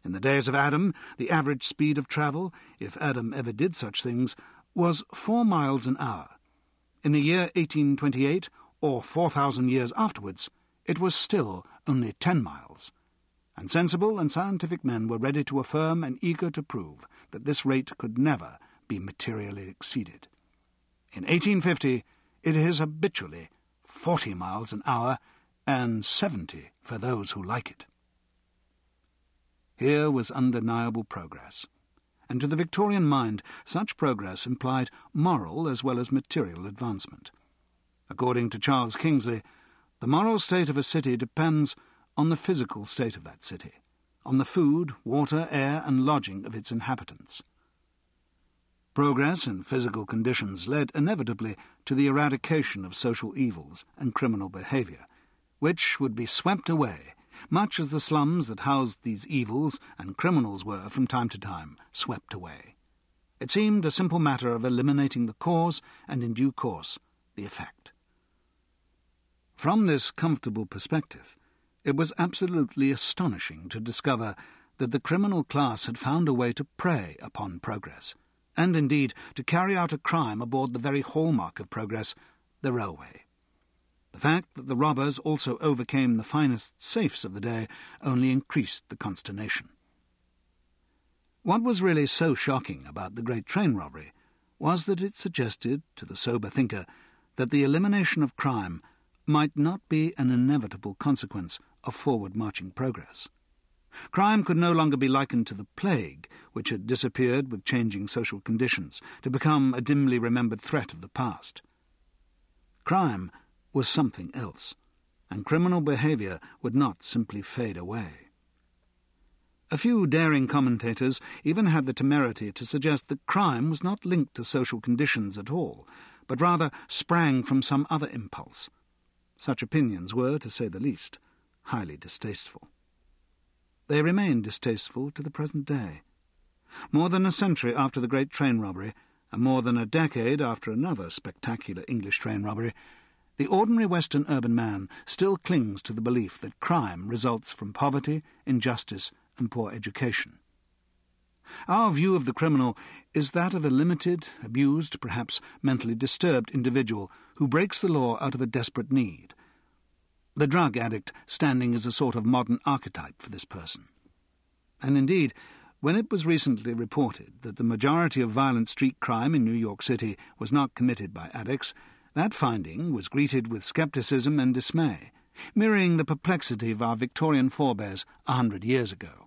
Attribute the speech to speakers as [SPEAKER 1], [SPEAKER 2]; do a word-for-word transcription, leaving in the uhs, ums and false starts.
[SPEAKER 1] In the days of Adam, the average speed of travel, if Adam ever did such things, was four miles an hour. In the year eighteen twenty-eight, or four thousand years afterwards, it was still only ten miles. And sensible and scientific men were ready to affirm and eager to prove that this rate could never be materially exceeded. In eighteen fifty, it is habitually forty miles an hour, and seventy for those who like it. Here was undeniable progress, and to the Victorian mind such progress implied moral as well as material advancement. According to Charles Kingsley, the moral state of a city depends on the physical state of that city, on the food, water, air, and lodging of its inhabitants. Progress in physical conditions led inevitably to the eradication of social evils and criminal behaviour, which would be swept away, much as the slums that housed these evils and criminals were, from time to time, swept away. It seemed a simple matter of eliminating the cause and, in due course, the effect. From this comfortable perspective, it was absolutely astonishing to discover that the criminal class had found a way to prey upon progress, and indeed to carry out a crime aboard the very hallmark of progress, the railway. The fact that the robbers also overcame the finest safes of the day only increased the consternation. What was really so shocking about the great train robbery was that it suggested to the sober thinker that the elimination of crime might not be an inevitable consequence of forward-marching progress. Crime could no longer be likened to the plague, which had disappeared with changing social conditions, to become a dimly remembered threat of the past. Crime was something else, and criminal behaviour would not simply fade away. A few daring commentators even had the temerity to suggest that crime was not linked to social conditions at all, but rather sprang from some other impulse. Such opinions were, to say the least, highly distasteful. They remain distasteful to the present day. More than a century after the great train robbery, and more than a decade after another spectacular English train robbery, the ordinary Western urban man still clings to the belief that crime results from poverty, injustice, and poor education. Our view of the criminal is that of a limited, abused, perhaps mentally disturbed individual who breaks the law out of a desperate need, the drug addict standing as a sort of modern archetype for this person. And indeed, when it was recently reported that the majority of violent street crime in New York City was not committed by addicts, that finding was greeted with scepticism and dismay, mirroring the perplexity of our Victorian forebears a hundred years ago.